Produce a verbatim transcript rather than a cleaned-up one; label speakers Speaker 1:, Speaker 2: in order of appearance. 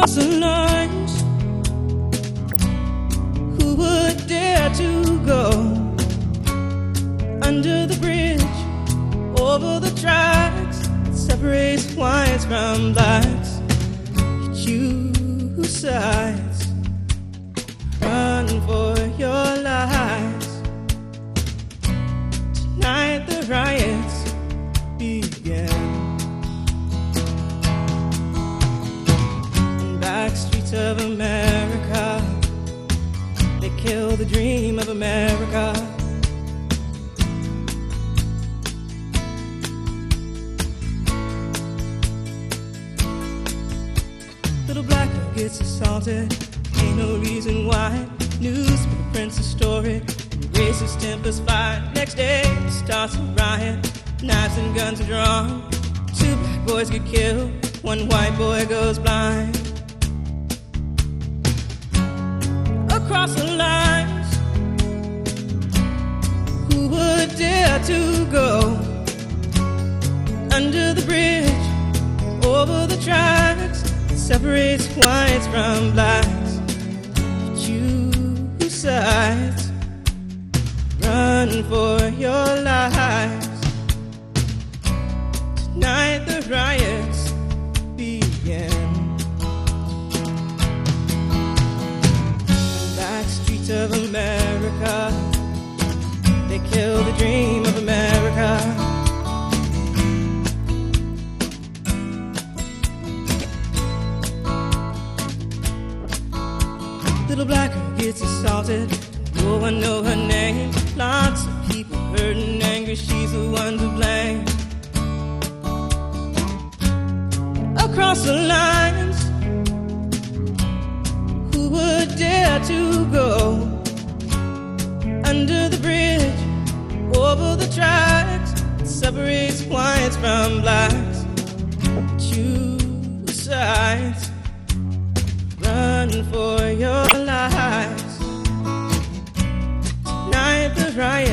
Speaker 1: across the lines. Who would dare to go under the bridge, over the tracks that separates whites from blacks? Choose sides, run for your lives. Tonight the riots begin. Back streets of America, they kill the dream of America. Little black girl gets assaulted, ain't no reason why. Newspaper prints a story, racist tempers fight. Next day it starts a riot, knives and guns are drawn. Two black boys get killed, one white boy goes blind. Across the lines, who would dare to go under the bridge, over the tracks that separates whites from blacks? Choose sides, run for your lives. Tonight the riots begin. Of America, they kill the dream of America. Little black girl gets assaulted, no one know her name. Lots of people hurt and angry, she's the one to blame. Across the lines, who would dare to go under the bridge, over the tracks that separates whites from blacks? Choose sides, run for your lives. Tonight the riot